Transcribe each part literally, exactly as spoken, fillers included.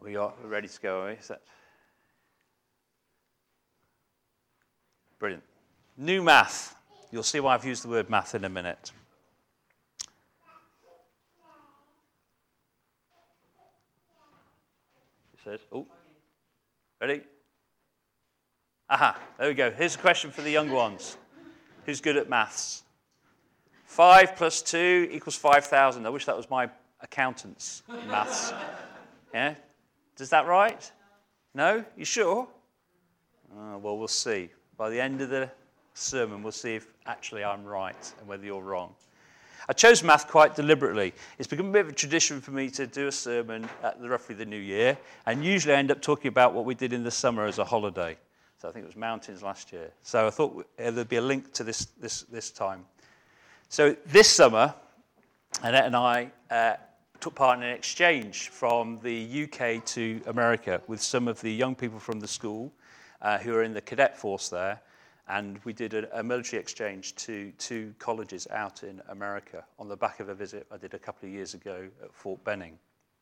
We are we're ready to go, are we? Is that... Brilliant. New math. You'll see why I've used the word math in a minute. It says, oh, ready? Aha, there we go. Here's a question for the young ones. Who's good at maths? Five plus two equals five thousand. I wish that was my accountant's maths. Yeah? Does that right? No? You sure? Oh, well, we'll see. By the end of the sermon, we'll see if actually I'm right and whether you're wrong. I chose math quite deliberately. It's become a bit of a tradition for me to do a sermon at the, roughly the new year, and usually I end up talking about what we did in the summer as a holiday. So I think it was mountains last year. So I thought there'd be a link to this this, this time. So this summer, Annette and I uh, took part in an exchange from the U K to America with some of the young people from the school uh, who are in the cadet force there. And we did a, a military exchange to two colleges out in America on the back of a visit I did a couple of years ago at Fort Benning.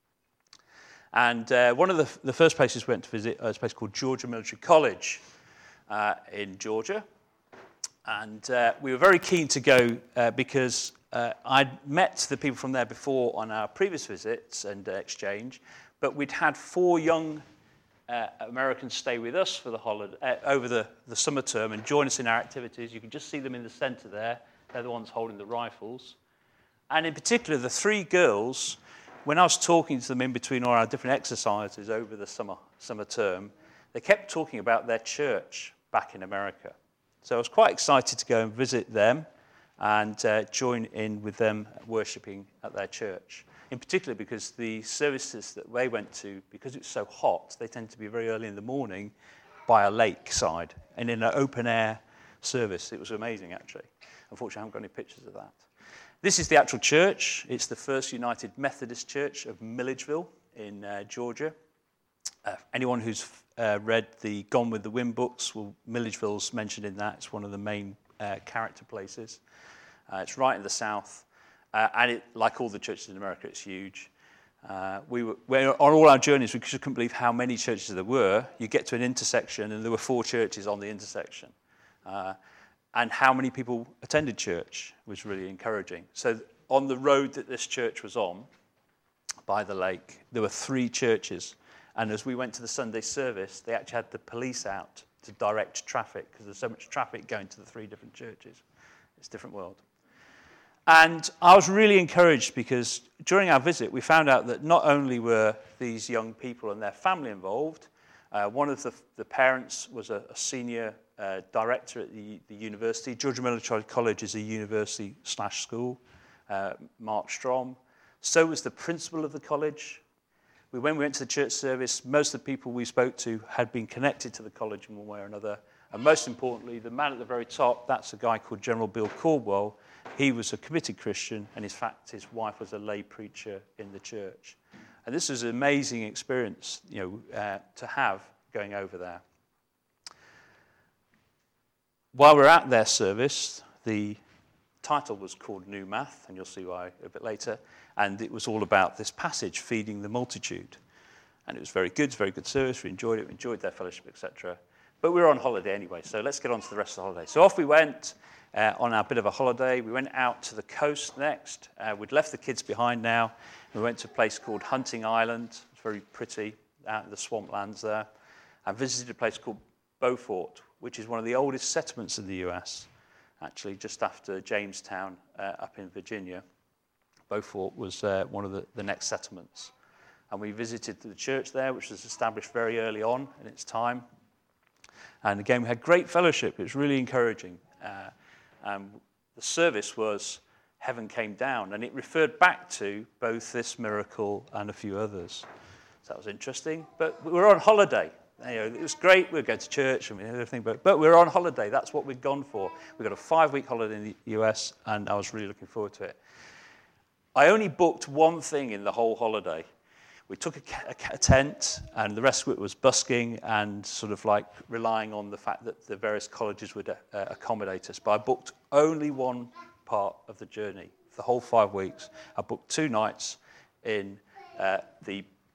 And uh, one of the, the first places we went to visit was a place called Georgia Military College uh, in Georgia. And uh, we were very keen to go uh, because uh, I'd met the people from there before on our previous visits and uh, exchange, but we'd had four young uh, Americans stay with us for the holiday uh, over the, the summer term and join us in our activities. You can just see them in the centre there. They're the ones holding the rifles. And in particular, the three girls, when I was talking to them in between all our different exercises over the summer summer term, they kept talking about their church back in America. So I was quite excited to go and visit them and uh, join in with them worshipping at their church. In particular because the services that they went to, because it's so hot, they tend to be very early in the morning by a lakeside and in an open-air service. It was amazing, actually. Unfortunately, I haven't got any pictures of that. This is the actual church. It's the First United Methodist Church of Milledgeville in uh, Georgia. Uh, anyone who's uh, read the Gone with the Wind books, well, Milledgeville's mentioned in that. It's one of the main uh, character places. Uh, it's right in the south. Uh, and it, like all the churches in America, it's huge. Uh, we were, on all our journeys, we just couldn't believe how many churches there were. You get to an intersection, and there were four churches on the intersection. Uh, and how many people attended church was really encouraging. So on the road that this church was on, by the lake, there were three churches. And as we went to the Sunday service, they actually had the police out to direct traffic because there's so much traffic going to the three different churches. It's a different world. And I was really encouraged because during our visit, we found out that not only were these young people and their family involved, uh, one of the, the parents was a, a senior uh, director at the, the university. Georgia Military College is a university slash school, uh, Mark Strom. So was the principal of the college. We, when we went to the church service, most of the people we spoke to had been connected to the college in one way or another. And most importantly, the man at the very top, that's a guy called General Bill Caldwell. He was a committed Christian, and in fact, his wife was a lay preacher in the church. And this was an amazing experience, you know, uh, to have going over there. While we were at their service, the title was called New Math, and you'll see why a bit later. And it was all about this passage, feeding the multitude. And it was very good, it's a very good service. We enjoyed it, we enjoyed their fellowship, et cetera. But we were on holiday anyway, so let's get on to the rest of the holiday. So off we went uh, on our bit of a holiday. We went out to the coast next. Uh, we'd left the kids behind now. We went to a place called Hunting Island. It's very pretty out in the swamplands there. And visited a place called Beaufort, which is one of the oldest settlements in the U S, actually just after Jamestown uh, up in Virginia. Beaufort was uh, one of the, the next settlements. And we visited the church there, which was established very early on in its time. And again, we had great fellowship. It was really encouraging. Uh, um, the service was Heaven Came Down, and it referred back to both this miracle and a few others. So that was interesting. But we were on holiday. You know, it was great. We were going to church and everything, but, but we were on holiday. That's what we'd gone for. We got a five-week holiday in the U S, and I was really looking forward to it. I only booked one thing in the whole holiday. We took a, a, a tent, and the rest of it was busking and sort of like relying on the fact that the various colleges would uh, accommodate us. But I booked only one part of the journey, the whole five weeks. I booked two nights in uh, the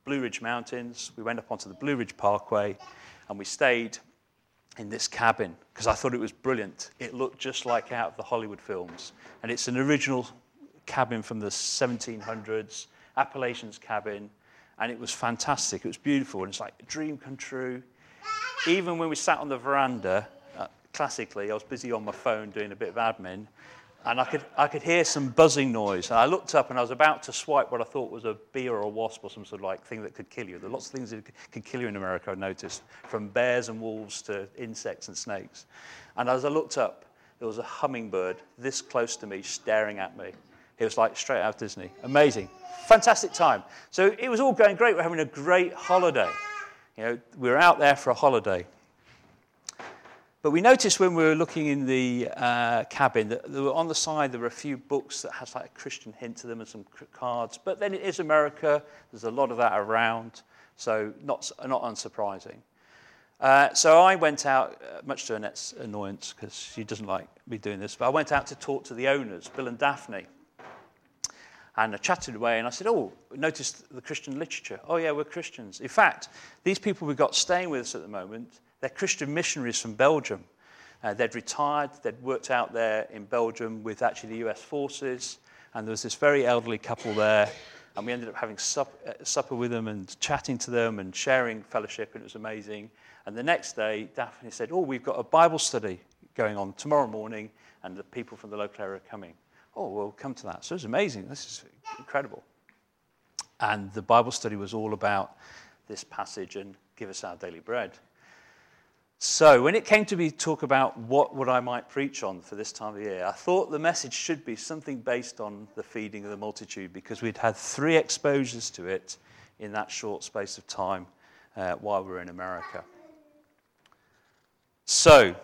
Blue Ridge Mountains. We went up onto the Blue Ridge Parkway, and we stayed in this cabin because I thought it was brilliant. It looked just like out of the Hollywood films, and it's an original cabin from the seventeen hundreds, Appalachians cabin, and it was fantastic. It was beautiful, and it's like a dream come true. Even when we sat on the veranda, uh, classically, I was busy on my phone doing a bit of admin, and I could I could hear some buzzing noise. And I looked up, and I was about to swipe what I thought was a bee or a wasp or some sort of like thing that could kill you. There are lots of things that can kill you in America, I noticed, from bears and wolves to insects and snakes. And as I looked up, there was a hummingbird this close to me, staring at me. It was like straight out of Disney. Amazing. Fantastic time. So it was all going great. We're having a great holiday. You know, we were out there for a holiday. But we noticed when we were looking in the uh, cabin that there were, on the side there were a few books that had like a Christian hint to them and some cards. But then it is America. There's a lot of that around. So not, not unsurprising. Uh, so I went out, uh, much to Annette's annoyance, because she doesn't like me doing this, but I went out to talk to the owners, Bill and Daphne. And I chatted away, and I said, oh, noticed the Christian literature. Oh, yeah, we're Christians. In fact, these people we've got staying with us at the moment, they're Christian missionaries from Belgium. Uh, they'd retired. They'd worked out there in Belgium with actually the U S forces, and there was this very elderly couple there, and we ended up having sup- uh, supper with them and chatting to them and sharing fellowship, and it was amazing. And the next day, Daphne said, oh, we've got a Bible study going on tomorrow morning, and the people from the local area are coming. Oh, we'll come to that. So it was amazing. This is incredible. And the Bible study was all about this passage and give us our daily bread. So when it came to me talk about what would I might preach on for this time of year, I thought the message should be something based on the feeding of the multitude, because we'd had three exposures to it in that short space of time uh, while we were in America. So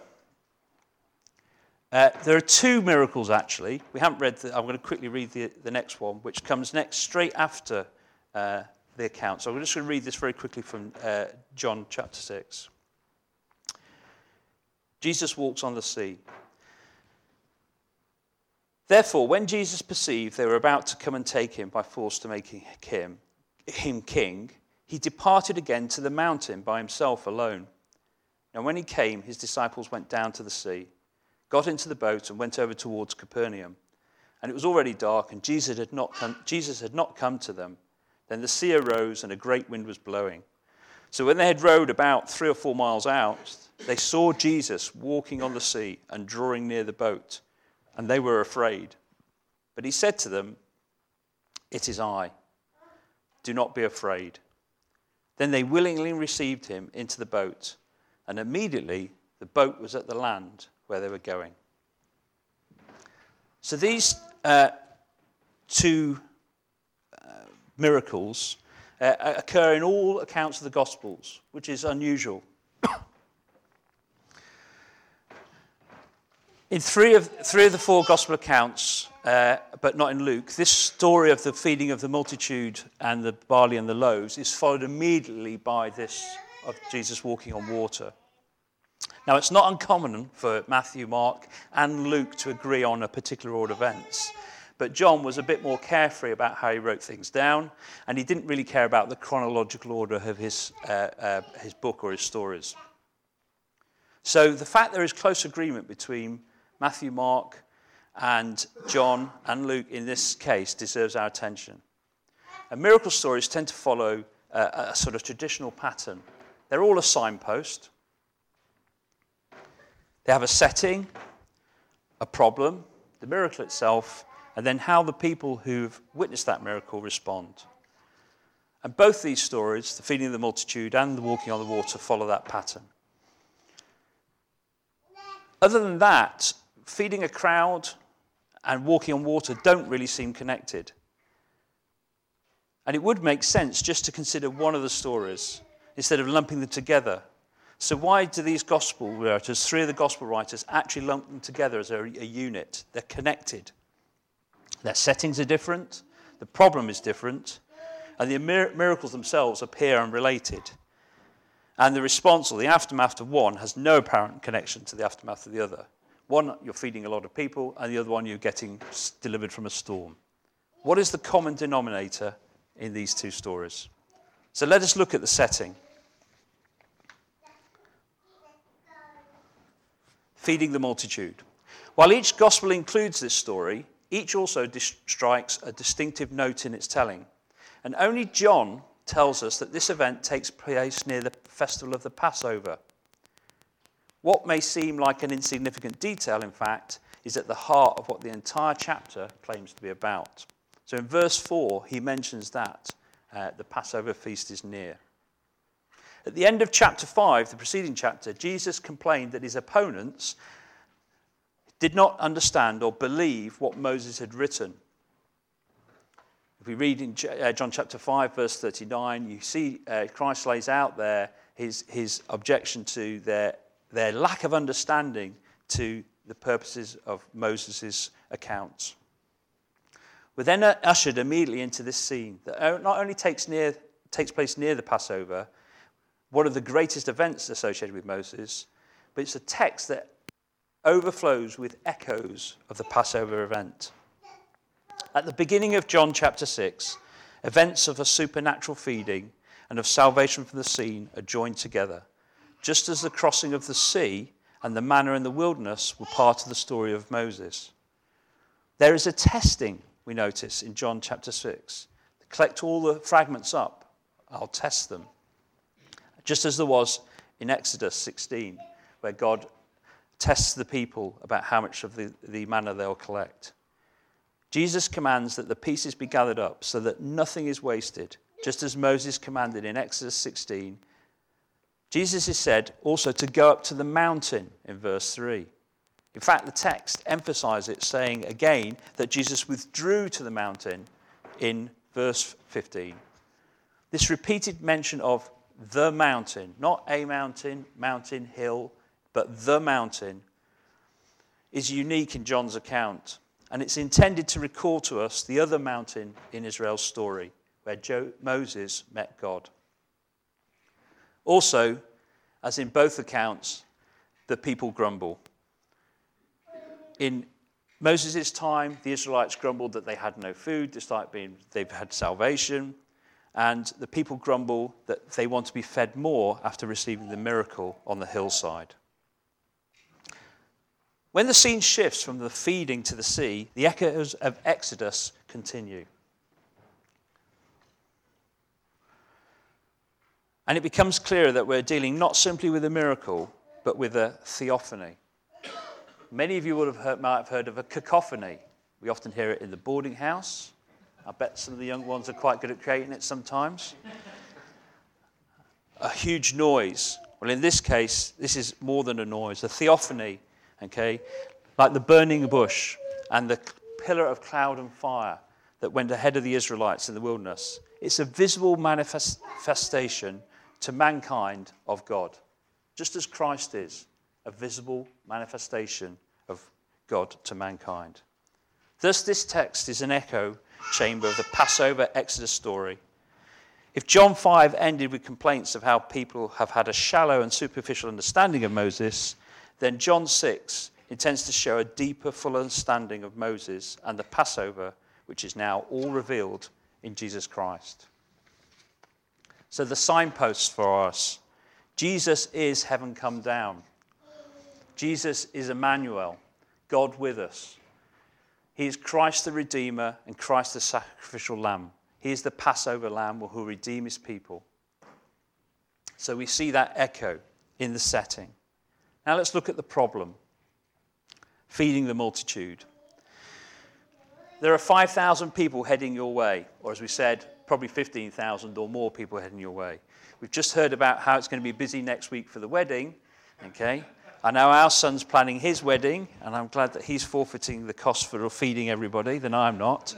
Uh, there are two miracles, actually. We haven't read the, I'm going to quickly read the, the next one, which comes next, straight after uh, the account. So I'm just going to read this very quickly from uh, John chapter six. Jesus walks on the sea. Therefore, when Jesus perceived they were about to come and take him by force to make him, him king, he departed again to the mountain by himself alone. And when he came, his disciples went down to the sea, got into the boat and went over towards Capernaum. And it was already dark, and Jesus had not come, Jesus had not come to them. Then the sea arose, and a great wind was blowing. So when they had rowed about three or four miles out, they saw Jesus walking on the sea and drawing near the boat, and they were afraid. But he said to them, "It is I. Do not be afraid." Then they willingly received him into the boat, and immediately the boat was at the land where they were going. So these uh, two uh, miracles uh, occur in all accounts of the Gospels, which is unusual. In three of three of the four Gospel accounts, uh, but not in Luke, this story of the feeding of the multitude and the barley and the loaves is followed immediately by this of Jesus walking on water. Now, it's not uncommon for Matthew, Mark, and Luke to agree on a particular order of events. But John was a bit more carefree about how he wrote things down, and he didn't really care about the chronological order of his, uh, uh, his book or his stories. So the fact there is close agreement between Matthew, Mark, and John and Luke in this case deserves our attention. And miracle stories tend to follow a, a sort of traditional pattern. They're all a signpost. They have a setting, a problem, the miracle itself, and then how the people who've witnessed that miracle respond. And both these stories, the feeding of the multitude and the walking on the water, follow that pattern. Other than that, feeding a crowd and walking on water don't really seem connected. And it would make sense just to consider one of the stories instead of lumping them together. So why do these gospel writers, three of the gospel writers, actually lump them together as a, a unit? They're connected. Their settings are different, the problem is different, and the mir- miracles themselves appear unrelated. And the response or the aftermath of one has no apparent connection to the aftermath of the other. One, you're feeding a lot of people, and the other one, you're getting delivered from a storm. What is the common denominator in these two stories? So let us look at the setting. Feeding the multitude. While each gospel includes this story, each also dis- strikes a distinctive note in its telling. And only John tells us that this event takes place near the festival of the Passover. What may seem like an insignificant detail, in fact, is at the heart of what the entire chapter claims to be about. So in verse four, he mentions that uh, the Passover feast is near. At the end of chapter five, the preceding chapter, Jesus complained that his opponents did not understand or believe what Moses had written. If we read in John chapter five, verse thirty-nine, you see uh, Christ lays out there his, his objection to their, their lack of understanding to the purposes of Moses' accounts. We're then ushered immediately into this scene that not only takes, near, takes place near the Passover, one of the greatest events associated with Moses, but it's a text that overflows with echoes of the Passover event. At the beginning of John chapter six, events of a supernatural feeding and of salvation from the sea are joined together, just as the crossing of the sea and the manna in the wilderness were part of the story of Moses. There is a testing, we notice, in John chapter six. Collect all the fragments up. I'll test them. Just as there was in Exodus sixteen, where God tests the people about how much of the, the manna they'll collect. Jesus commands that the pieces be gathered up so that nothing is wasted, just as Moses commanded in Exodus sixteen. Jesus is said also to go up to the mountain in verse three. In fact, the text emphasizes it, saying again that Jesus withdrew to the mountain in verse fifteen. This repeated mention of the mountain, not a mountain, mountain, hill, but the mountain, is unique in John's account. And it's intended to recall to us the other mountain in Israel's story, where Jo- Moses met God. Also, as in both accounts, the people grumble. In Moses' time, the Israelites grumbled that they had no food, despite being they've had salvation. And the people grumble that they want to be fed more after receiving the miracle on the hillside. When the scene shifts from the feeding to the sea, the echoes of Exodus continue. And it becomes clearer that we're dealing not simply with a miracle, but with a theophany. Many of you would have heard, might have heard of a cacophony. We often hear it in the boarding house. I bet some of the young ones are quite good at creating it sometimes. A huge noise. Well, in this case, this is more than a noise. A theophany, okay, like the burning bush and the pillar of cloud and fire that went ahead of the Israelites in the wilderness. It's a visible manifestation to mankind of God, just as Christ is a visible manifestation of God to mankind. Thus, this text is an echo chamber of the Passover Exodus story. If John five ended with complaints of how people have had a shallow and superficial understanding of Moses, then John six intends to show a deeper, full understanding of Moses and the Passover, which is now all revealed in Jesus Christ. So the signposts for us: Jesus is heaven come down. Jesus is Emmanuel, God with us. He is Christ the Redeemer and Christ the sacrificial Lamb. He is the Passover Lamb who will redeem his people. So we see that echo in the setting. Now let's look at the problem. Feeding the multitude. There are five thousand people heading your way, or as we said, probably fifteen thousand or more people heading your way. We've just heard about how it's going to be busy next week for the wedding, okay? I know our son's planning his wedding, and I'm glad that he's forfeiting the cost for feeding everybody, then I'm not.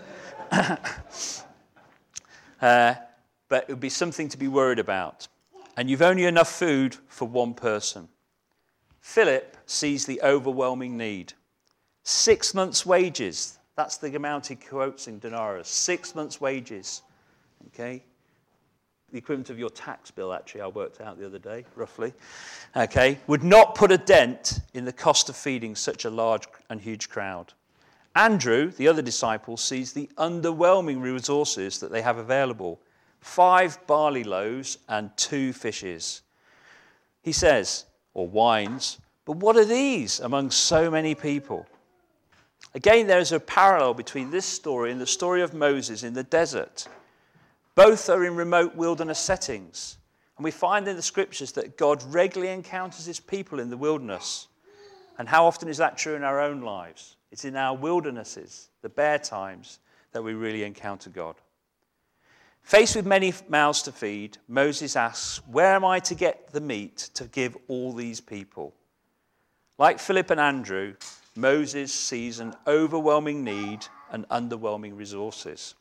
uh, but it would be something to be worried about. And you've only enough food for one person. Philip sees the overwhelming need. Six months' wages. That's the amount he quotes in denarius. Six months' wages. Okay? The equivalent of your tax bill, actually, I worked out the other day, roughly, okay, would not put a dent in the cost of feeding such a large and huge crowd. Andrew, the other disciple, sees the underwhelming resources that they have available. five barley loaves and two fishes. He says, or wines, but what are these among so many people? Again, there is a parallel between this story and the story of Moses in the desert. Both are in remote wilderness settings. And we find in the scriptures that God regularly encounters his people in the wilderness. And how often is that true in our own lives? It's in our wildernesses, the bare times, that we really encounter God. Faced with many mouths to feed, Moses asks, where am I to get the meat to give all these people? Like Philip and Andrew, Moses sees an overwhelming need and underwhelming resources.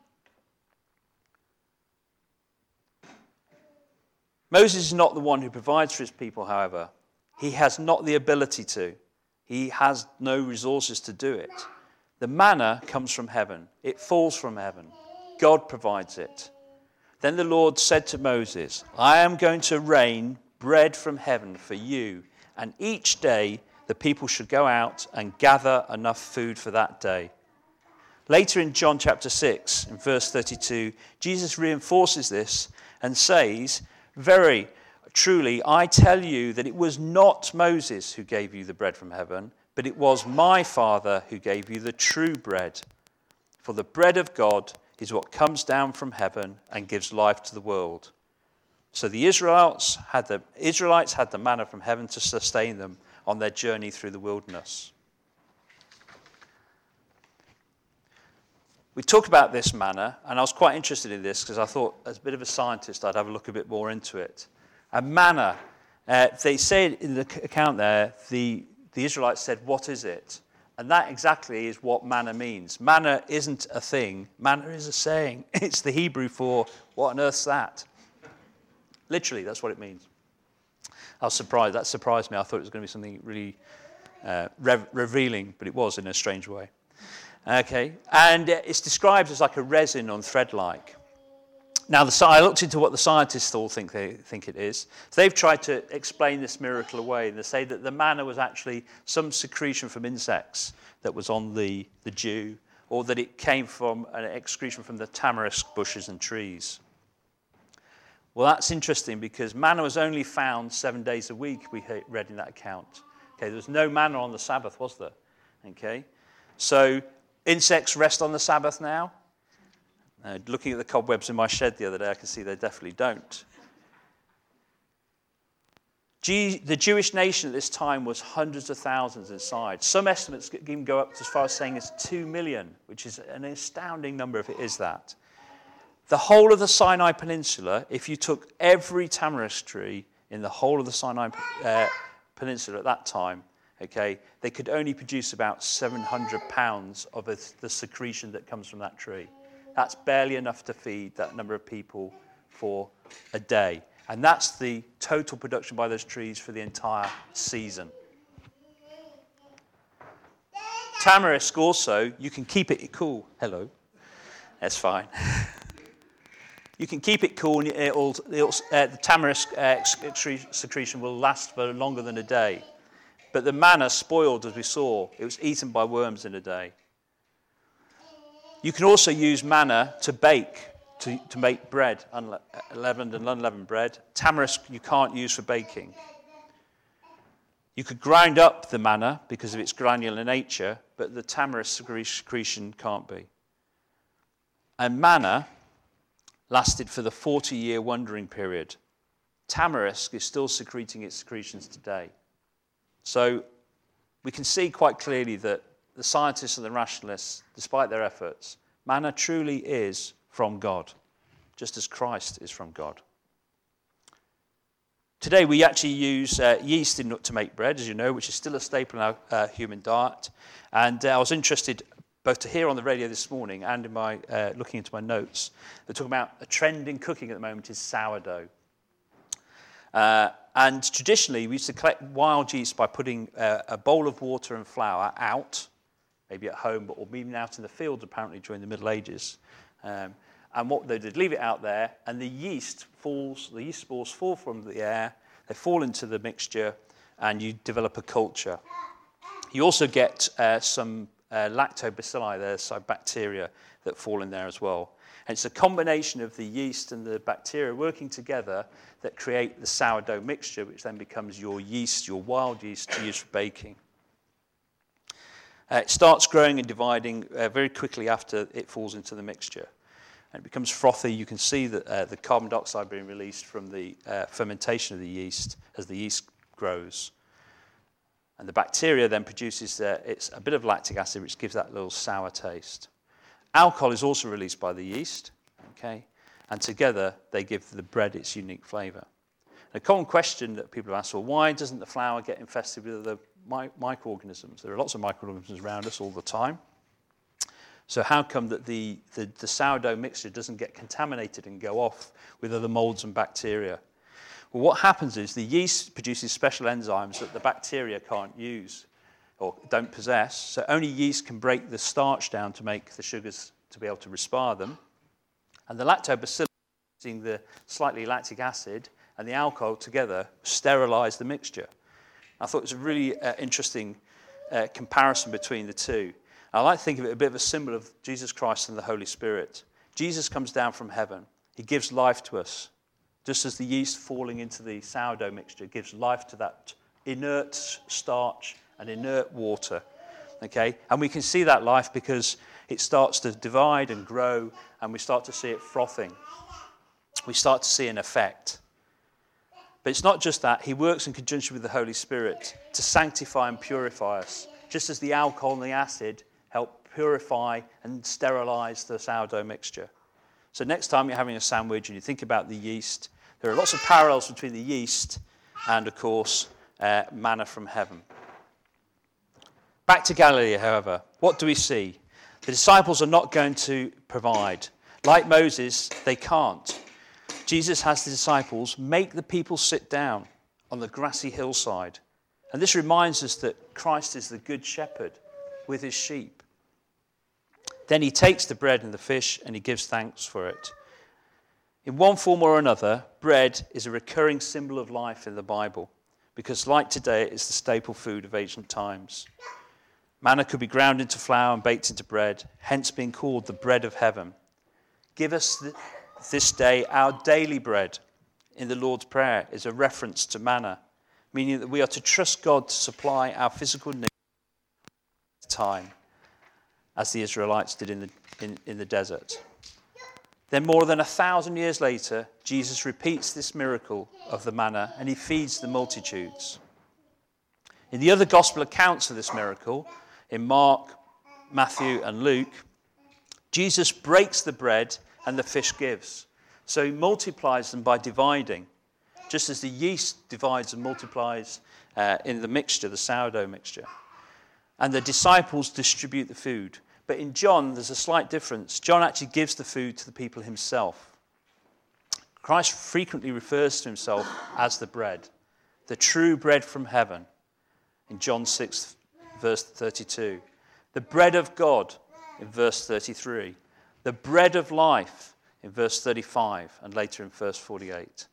Moses is not the one who provides for his people, however. He has not the ability to. He has no resources to do it. The manna comes from heaven. It falls from heaven. God provides it. Then the Lord said to Moses, I am going to rain bread from heaven for you, and each day the people should go out and gather enough food for that day. Later in John chapter six, in verse thirty-two, Jesus reinforces this and says, very truly, I tell you that it was not Moses who gave you the bread from heaven, but it was my Father who gave you the true bread. For the bread of God is what comes down from heaven and gives life to the world. So the Israelites had the, Israelites had the manna from heaven to sustain them on their journey through the wilderness. We talk about this manna, and I was quite interested in this because I thought, as a bit of a scientist, I'd have a look a bit more into it. And manna, uh, they say in the account there, the, the Israelites said, what is it? And that exactly is what manna means. Manna isn't a thing. Manna is a saying. It's the Hebrew for, what on earth's that? Literally, that's what it means. I was surprised. That surprised me. I thought it was going to be something really uh, rev- revealing, but it was in a strange way. Okay, and it's described as like a resin on thread-like. Now, the, I looked into what the scientists all think they think it is. So they've tried to explain this miracle away, and they say that the manna was actually some secretion from insects that was on the, the dew, or that it came from an excretion from the tamarisk bushes and trees. Well, that's interesting because manna was only found seven days a week, we read in that account. Okay, there was no manna on the Sabbath, was there? Okay, so insects rest on the Sabbath now? Uh, looking at the cobwebs in my shed the other day, I can see they definitely don't. G- the Jewish nation at this time was hundreds of thousands inside. Some estimates even go up as far as saying it's two million, which is an astounding number if it is that. The whole of the Sinai Peninsula, if you took every tamarisk tree in the whole of the Sinai uh, Peninsula at that time, okay, they could only produce about seven hundred pounds of a, the secretion that comes from that tree. That's barely enough to feed that number of people for a day. And that's the total production by those trees for the entire season. Tamarisk also, you can keep it cool. Hello. That's fine. You can keep it cool, and it'll, it'll, uh, the tamarisk uh, secretion will last for longer than a day. But the manna spoiled, as we saw. It was eaten by worms in a day. You can also use manna to bake, to, to make bread, unleavened and unleavened bread. Tamarisk you can't use for baking. You could grind up the manna because of its granular nature, but the tamarisk secretion can't be. And manna lasted for the forty-year wandering period. Tamarisk is still secreting its secretions today. So we can see quite clearly that the scientists and the rationalists, despite their efforts, manna truly is from God, just as Christ is from God. Today we actually use uh, yeast in, to make bread, as you know, which is still a staple in our uh, human diet. And uh, I was interested both to hear on the radio this morning and in my uh, looking into my notes. They're talking about a trend in cooking at the moment is sourdough. Uh, and traditionally, we used to collect wild yeast by putting uh, a bowl of water and flour out, maybe at home, but or even out in the fields, apparently, during the Middle Ages. Um, and what they did, leave it out there, and the yeast falls, the yeast spores fall from the air, they fall into the mixture, and you develop a culture. You also get uh, some uh, lactobacilli there, so bacteria that fall in there as well. And it's a combination of the yeast and the bacteria working together that create the sourdough mixture, which then becomes your yeast, your wild yeast, to use for baking. Uh, it starts growing and dividing uh, very quickly after it falls into the mixture. And it becomes frothy. You can see that uh, the carbon dioxide being released from the uh, fermentation of the yeast as the yeast grows. And the bacteria then produces uh, it's a bit of lactic acid, which gives that little sour taste. Alcohol is also released by the yeast, okay? And together they give the bread its unique flavour. A common question that people have asked, well, why doesn't the flour get infested with the mi- microorganisms? There are lots of microorganisms around us all the time. So how come that the, the, the sourdough mixture doesn't get contaminated and go off with other molds and bacteria? Well, what happens is the yeast produces special enzymes that the bacteria can't use or don't possess. So only yeast can break the starch down to make the sugars to be able to respire them. And the lactobacillus, using the slightly lactic acid and the alcohol together, sterilize the mixture. I thought it was a really uh, interesting uh, comparison between the two. I like to think of it a bit of a symbol of Jesus Christ and the Holy Spirit. Jesus comes down from heaven. He gives life to us. Just as the yeast falling into the sourdough mixture gives life to that inert starch and inert water, okay? And we can see that life because it starts to divide and grow, and we start to see it frothing. We start to see an effect. But it's not just that. He works in conjunction with the Holy Spirit to sanctify and purify us, just as the alcohol and the acid help purify and sterilize the sourdough mixture. So next time you're having a sandwich and you think about the yeast, there are lots of parallels between the yeast and, of course, uh, manna from heaven. Back to Galilee, however, what do we see? The disciples are not going to provide. Like Moses, they can't. Jesus has the disciples make the people sit down on the grassy hillside. And this reminds us that Christ is the good shepherd with his sheep. Then he takes the bread and the fish and he gives thanks for it. In one form or another, bread is a recurring symbol of life in the Bible because, like today, it is the staple food of ancient times. Manna could be ground into flour and baked into bread, hence being called the bread of heaven. Give us this day our daily bread. In the Lord's Prayer is a reference to manna, meaning that we are to trust God to supply our physical needs at a time, as the Israelites did in the, in, in the desert. Then more than a thousand years later, Jesus repeats this miracle of the manna and he feeds the multitudes. In the other gospel accounts of this miracle, in Mark, Matthew and Luke, Jesus breaks the bread and the fish gives. So he multiplies them by dividing, just as the yeast divides and multiplies uh, in the mixture, the sourdough mixture. And the disciples distribute the food. But in John, there's a slight difference. John actually gives the food to the people himself. Christ frequently refers to himself as the bread, the true bread from heaven, in John six, verse thirty-two. The bread of God, in verse thirty-three. The bread of life, in verse thirty-five, and later in verse forty-eight.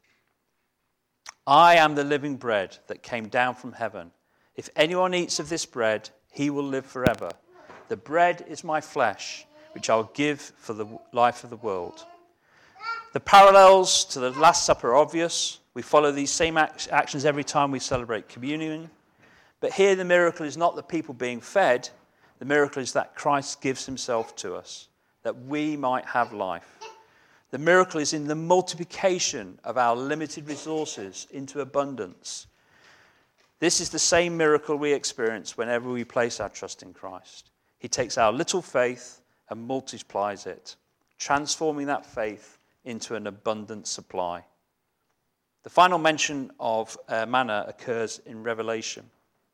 I am the living bread that came down from heaven. If anyone eats of this bread, he will live forever. The bread is my flesh, which I'll give for the life of the world. The parallels to the Last Supper are obvious. We follow these same actions every time we celebrate communion. But here the miracle is not the people being fed. The miracle is that Christ gives himself to us, that we might have life. The miracle is in the multiplication of our limited resources into abundance. This is the same miracle we experience whenever we place our trust in Christ. He takes our little faith and multiplies it, transforming that faith into an abundant supply. The final mention of uh, manna occurs in Revelation,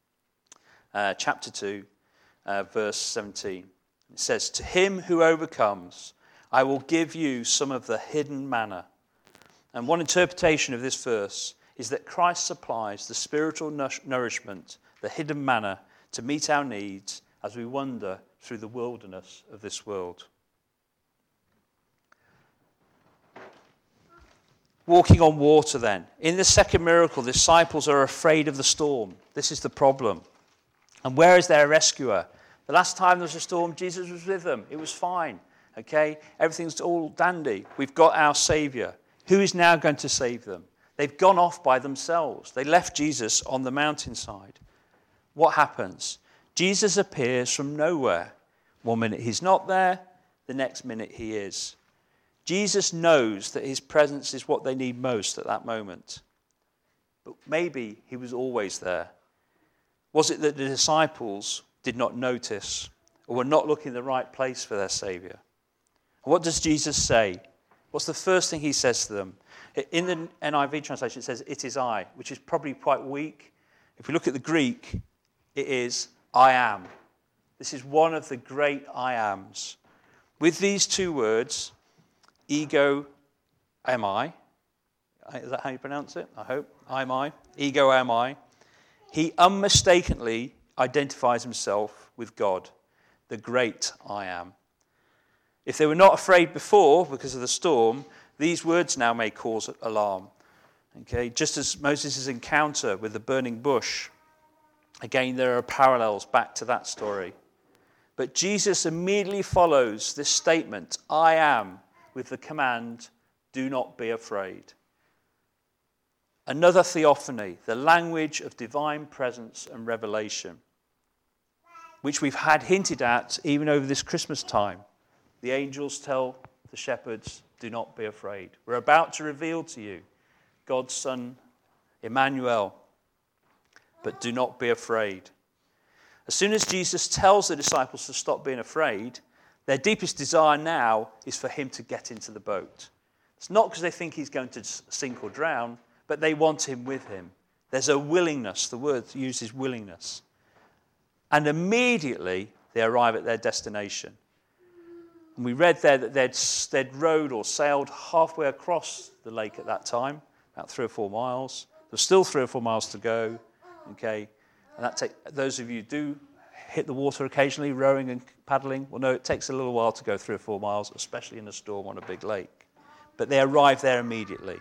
uh, chapter two, uh, verse seventeen. It says, "To him who overcomes, I will give you some of the hidden manna." And one interpretation of this verse is that Christ supplies the spiritual nourishment, the hidden manna, to meet our needs as we wander through the wilderness of this world. Walking on water then. In the second miracle, the disciples are afraid of the storm. This is the problem. And where is their rescuer? The last time there was a storm, Jesus was with them. It was fine. Okay? Everything's all dandy. We've got our Saviour. Who is now going to save them? They've gone off by themselves. They left Jesus on the mountainside. What happens? Jesus appears from nowhere. One minute he's not there, the next minute he is. Jesus knows that his presence is what they need most at that moment. But maybe he was always there. Was it that the disciples did not notice or were not looking in the right place for their Saviour? What does Jesus say? What's the first thing he says to them? In the N I V translation, it says, "It is I," which is probably quite weak. If we look at the Greek, it is, "I am." This is one of the great I ams. With these two words, ego am I. Is that how you pronounce it? I hope. I'm I. Ego am I. He unmistakably identifies himself with God, the great I am. If they were not afraid before because of the storm, these words now may cause alarm. Okay, just as Moses' encounter with the burning bush, again, there are parallels back to that story. But Jesus immediately follows this statement, "I am," with the command, "Do not be afraid." Another theophany, the language of divine presence and revelation, which we've had hinted at even over this Christmas time. The angels tell the shepherds, "Do not be afraid. We're about to reveal to you God's Son, Emmanuel, but do not be afraid." As soon as Jesus tells the disciples to stop being afraid, their deepest desire now is for him to get into the boat. It's not because they think he's going to sink or drown, but they want him with him. There's a willingness. The word used is willingness. And immediately they arrive at their destination. And we read there that they'd, they'd rowed or sailed halfway across the lake at that time, about three or four miles. There's still three or four miles to go. Okay, and that take, those of you who do hit the water occasionally, rowing and paddling, well, no, it takes a little while to go three or four miles, especially in a storm on a big lake. But they arrive there immediately.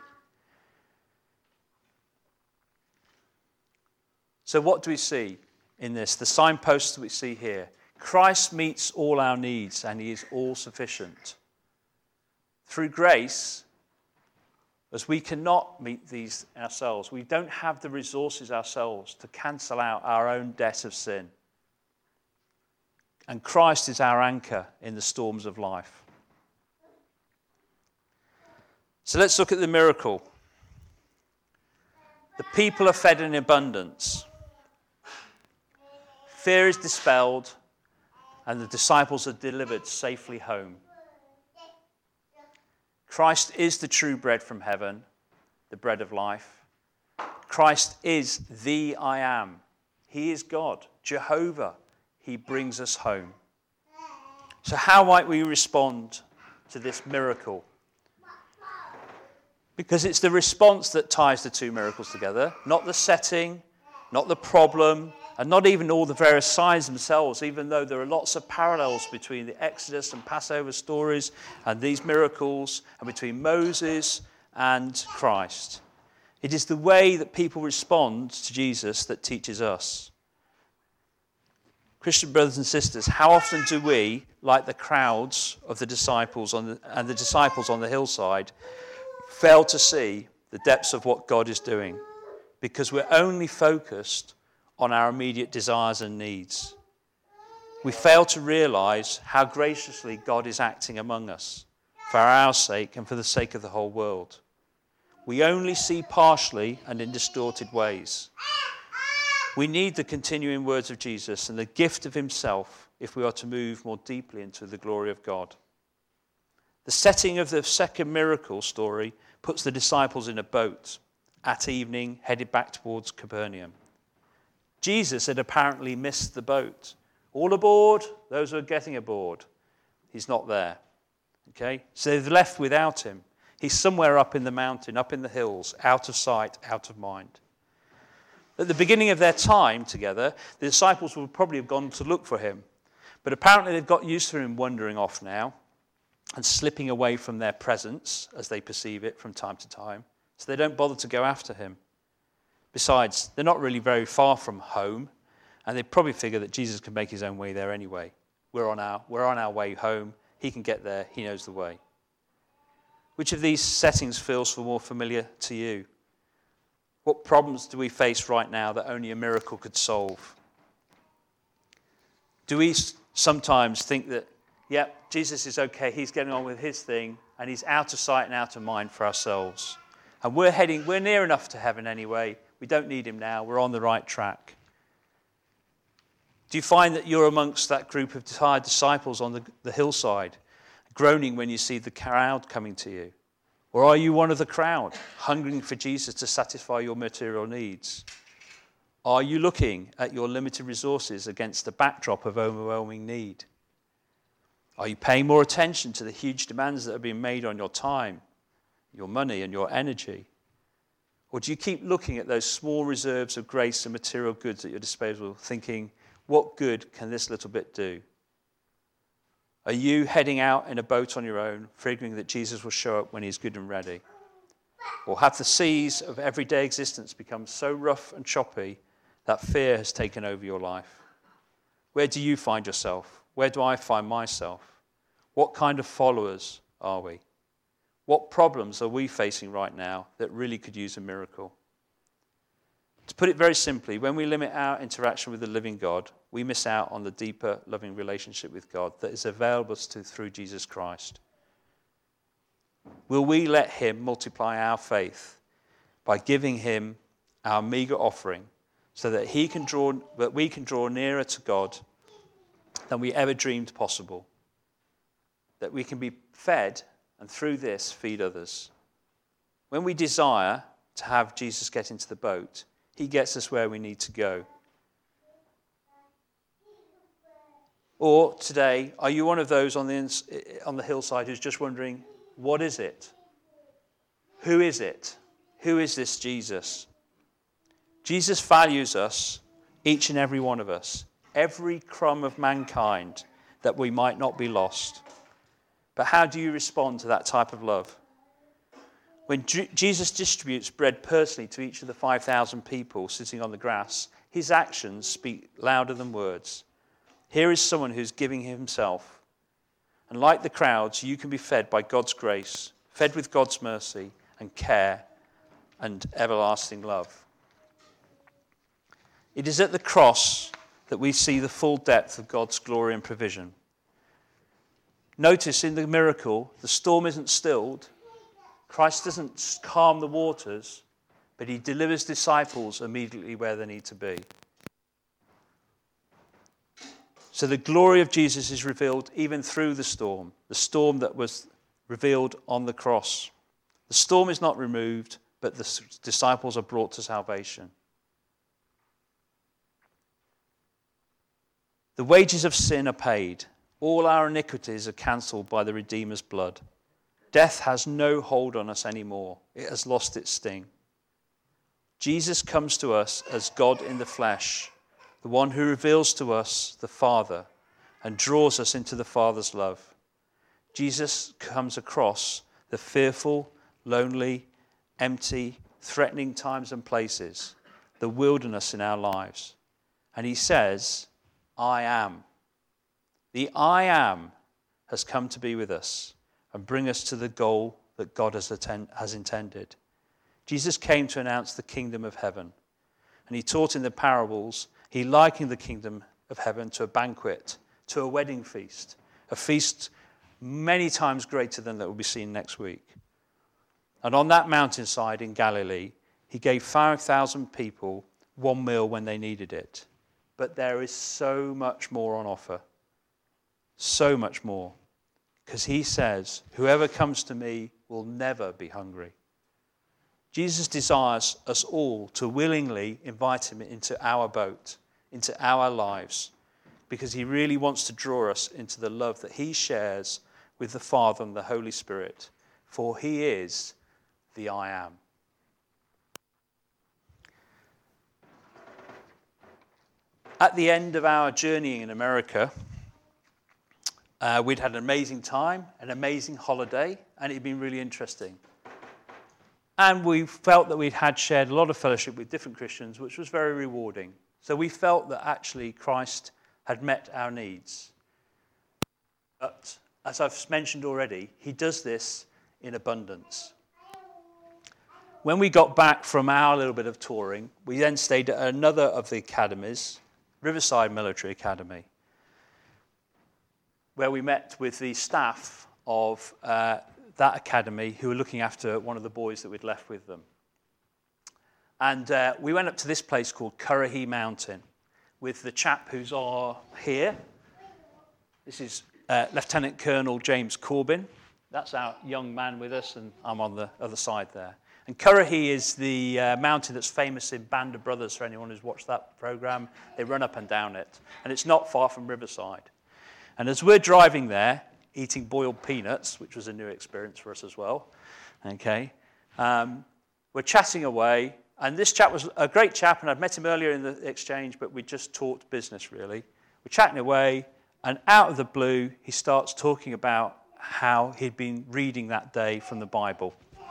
So what do we see in this? The signposts that we see here. Christ meets all our needs and he is all sufficient. Through grace, as we cannot meet these ourselves, we don't have the resources ourselves to cancel out our own debt of sin. And Christ is our anchor in the storms of life. So let's look at the miracle. The people are fed in abundance. Fear is dispelled, and the disciples are delivered safely home. Christ is the true bread from heaven, the bread of life. Christ is the I am. He is God, Jehovah. He brings us home. So how might we respond to this miracle? Because it's the response that ties the two miracles together, not the setting, not the problem, and not even all the various signs themselves, even though there are lots of parallels between the Exodus and Passover stories and these miracles, and between Moses and Christ. It is the way that people respond to Jesus that teaches us. Christian brothers and sisters, how often do we, like the crowds of the disciples on the, and the disciples on the hillside, fail to see the depths of what God is doing because we're only focused on our immediate desires and needs? We fail to realize how graciously God is acting among us for our sake and for the sake of the whole world. We only see partially and in distorted ways. We need the continuing words of Jesus and the gift of himself if we are to move more deeply into the glory of God. The setting of the second miracle story puts the disciples in a boat at evening, headed back towards Capernaum. Jesus had apparently missed the boat. All aboard, those who are getting aboard. He's not there. Okay? So they've left without him. He's somewhere up in the mountain, up in the hills, out of sight, out of mind. At the beginning of their time together, the disciples would probably have gone to look for him. But apparently they've got used to him wandering off now and slipping away from their presence as they perceive it from time to time. So they don't bother to go after him. Besides, they're not really very far from home, and they probably figure that Jesus can make his own way there anyway. We're on our, we're on our way home. He can get there. He knows the way. Which of these settings feels more familiar to you? What problems do we face right now that only a miracle could solve? Do we sometimes think that, yeah, Jesus is okay, he's getting on with his thing, and he's out of sight and out of mind for ourselves? And we're heading, we're near enough to heaven anyway. We don't need him now. We're on the right track. Do you find that you're amongst that group of tired disciples on the, the hillside, groaning when you see the crowd coming to you? Or are you one of the crowd, hungering for Jesus to satisfy your material needs? Are you looking at your limited resources against the backdrop of overwhelming need? Are you paying more attention to the huge demands that are being made on your time, your money, and your energy? Or do you keep looking at those small reserves of grace and material goods at your disposal, thinking, what good can this little bit do? Are you heading out in a boat on your own, figuring that Jesus will show up when he's good and ready? Or have the seas of everyday existence become so rough and choppy that fear has taken over your life? Where do you find yourself? Where do I find myself? What kind of followers are we? What problems are we facing right now that really could use a miracle? To put it very simply, when we limit our interaction with the living God, we miss out on the deeper, loving relationship with God that is available to us through Jesus Christ. Will we let him multiply our faith by giving him our meager offering so that he can draw, that we can draw nearer to God than we ever dreamed possible? That we can be fed and through this feed others. When we desire to have Jesus get into the boat, he gets us where we need to go. Or today, are you one of those on the, on the hillside who's just wondering, what is it? Who is it? Who is this Jesus? Jesus values us, each and every one of us, every crumb of mankind, that we might not be lost. But how do you respond to that type of love? When G- Jesus distributes bread personally to each of the five thousand people sitting on the grass, his actions speak louder than words. Here is someone who's giving himself. And like the crowds, you can be fed by God's grace, fed with God's mercy and care and everlasting love. It is at the cross that we see the full depth of God's glory and provision. Notice in the miracle, the storm isn't stilled. Christ doesn't calm the waters, but he delivers disciples immediately where they need to be. So the glory of Jesus is revealed even through the storm, the storm that was revealed on the cross. The storm is not removed, but the disciples are brought to salvation. The wages of sin are paid. All our iniquities are cancelled by the Redeemer's blood. Death has no hold on us anymore. It has lost its sting. Jesus comes to us as God in the flesh, the one who reveals to us the Father and draws us into the Father's love. Jesus comes across the fearful, lonely, empty, threatening times and places, the wilderness in our lives. And he says, I am. The I am has come to be with us and bring us to the goal that God has, attend, has intended. Jesus came to announce the kingdom of heaven. And he taught in the parables, he likened the kingdom of heaven to a banquet, to a wedding feast, a feast many times greater than that will be seen next week. And on that mountainside in Galilee, he gave five thousand people one meal when they needed it. But there is so much more on offer. So much more. Because he says, whoever comes to me will never be hungry. Jesus desires us all to willingly invite him into our boat, into our lives, because he really wants to draw us into the love that he shares with the Father and the Holy Spirit, for he is the I am. At the end of our journeying in America, uh, we'd had an amazing time, an amazing holiday, and it'd been really interesting. And we felt that we'd had shared a lot of fellowship with different Christians, which was very rewarding. So we felt that actually Christ had met our needs. But as I've mentioned already, he does this in abundance. When we got back from our little bit of touring, we then stayed at another of the academies, Riverside Military Academy, where we met with the staff of uh, that academy who were looking after one of the boys that we'd left with them. And uh, we went up to this place called Currahee Mountain with the chap who's uh, here. This is uh, Lieutenant Colonel James Corbin. That's our young man with us, and I'm on the other side there. And Currahee is the uh, mountain that's famous in Band of Brothers, for anyone who's watched that program. They run up and down it. And it's not far from Riverside. And as we're driving there, eating boiled peanuts, which was a new experience for us as well, okay, um, we're chatting away. And this chap was a great chap, and I'd met him earlier in the exchange, but we just talked business, really. We're chatting away, and out of the blue, he starts talking about how he'd been reading that day from the Bible.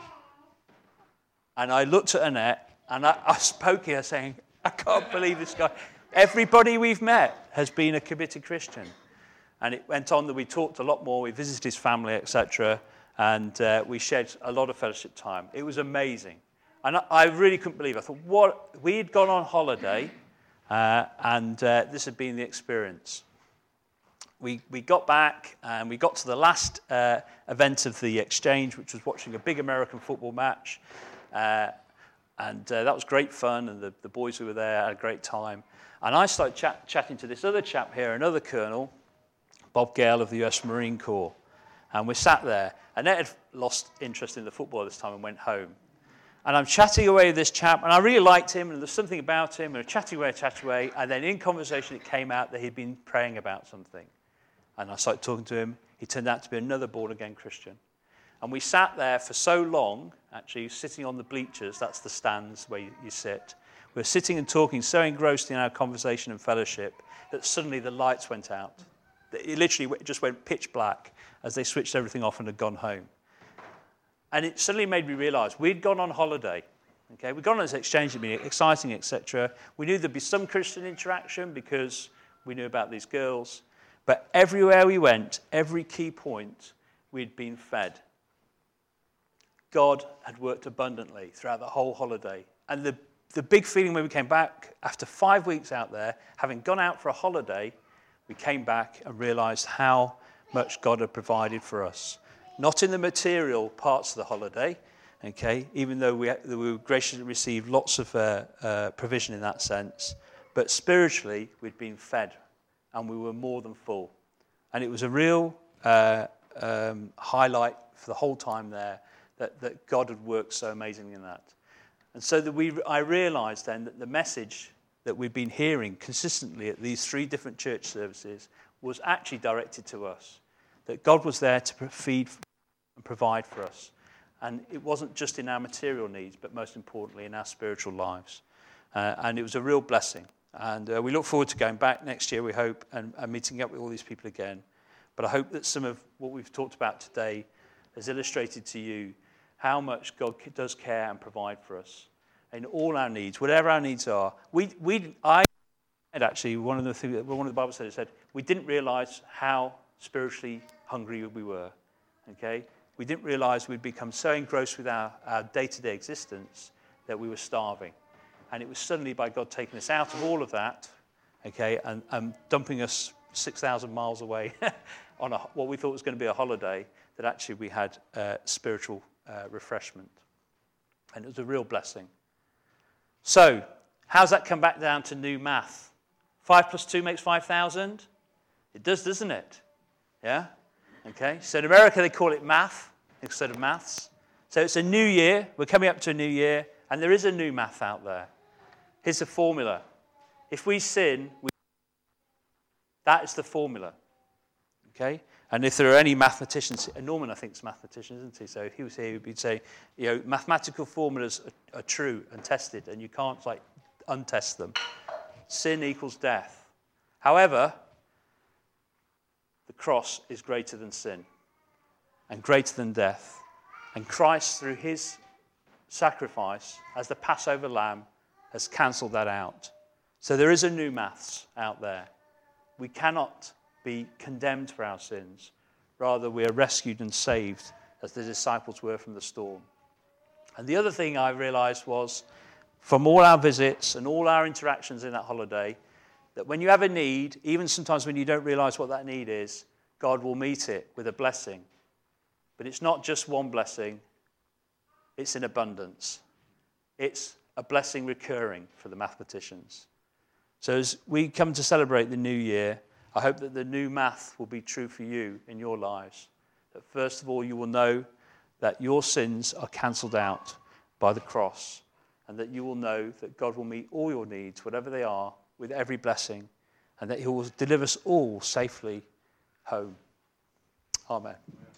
And I looked at Annette, and I, I spoke here saying, I can't believe this guy. Everybody we've met has been a committed Christian. And it went on that we talked a lot more. We visited his family, et cetera, and uh, we shared a lot of fellowship time. It was amazing. And I, I really couldn't believe it. I thought, what? We had gone on holiday, uh, and uh, this had been the experience. We, we got back, and we got to the last uh, event of the exchange, which was watching a big American football match. Uh, and uh, that was great fun, and the, the boys who were there had a great time. And I started chat, chatting to this other chap here, another colonel, Bob Gale of the U S Marine Corps. And we sat there. Annette had lost interest in the football this time and went home. And I'm chatting away with this chap, and I really liked him, and there's something about him, and we're chatting away, chatting away, and then in conversation it came out that he'd been praying about something. And I started talking to him. He turned out to be another born-again Christian. And we sat there for so long, actually, sitting on the bleachers, that's the stands where you, you sit. We were sitting and talking, so engrossed in our conversation and fellowship, that suddenly the lights went out. It literally just went pitch black as they switched everything off and had gone home. And it suddenly made me realize we'd gone on holiday. Okay, we'd gone on this exchange, it'd been exciting, et cetera. We knew there'd be some Christian interaction because we knew about these girls. But everywhere we went, every key point, we'd been fed. God had worked abundantly throughout the whole holiday. And the, the big feeling when we came back, after five weeks out there, having gone out for a holiday, we came back and realized how much God had provided for us. Not in the material parts of the holiday, okay, even though we, we graciously received lots of uh, uh, provision in that sense, but spiritually we'd been fed and we were more than full. And it was a real uh, um, highlight for the whole time there that, that God had worked so amazingly in that. And so that we, I realized then that the message that we've been hearing consistently at these three different church services was actually directed to us. That God was there to feed and provide for us. And it wasn't just in our material needs, but most importantly in our spiritual lives. Uh, and it was a real blessing. And uh, we look forward to going back next year, we hope, and, and meeting up with all these people again. But I hope that some of what we've talked about today has illustrated to you how much God does care and provide for us in all our needs, whatever our needs are. We, we, I actually, one of the things that one of the Bible said, it said, we didn't realize how spiritually hungry we were, okay? We didn't realize we'd become so engrossed with our, our day-to-day existence that we were starving. And it was suddenly by God taking us out of all of that, okay, and, and dumping us six thousand miles away on a, what we thought was going to be a holiday, that actually we had uh, spiritual uh, refreshment. And it was a real blessing. So, how's that come back down to new math? Five plus two makes five thousand? It does, doesn't it? Yeah? Okay, so in America they call it math instead of maths. So it's a new year, we're coming up to a new year, and there is a new math out there. Here's the formula. If we sin, we... that is the formula. Okay? And if there are any mathematicians, Norman I think is a mathematician, isn't he? So if he was here, he'd say, you know, mathematical formulas are, are true and tested, and you can't like untest them. Sin equals death. However, the cross is greater than sin and greater than death. And Christ, through his sacrifice as the Passover lamb, has cancelled that out. So there is a new maths out there. We cannot be condemned for our sins. Rather, we are rescued and saved as the disciples were from the storm. And the other thing I realized was, from all our visits and all our interactions in that holiday, that when you have a need, even sometimes when you don't realize what that need is, God will meet it with a blessing. But it's not just one blessing, it's in abundance. It's a blessing recurring for the mathematicians. So as we come to celebrate the new year, I hope that the new math will be true for you in your lives. That first of all, you will know that your sins are cancelled out by the cross, and that you will know that God will meet all your needs, whatever they are, with every blessing, and that he will deliver us all safely home. Amen.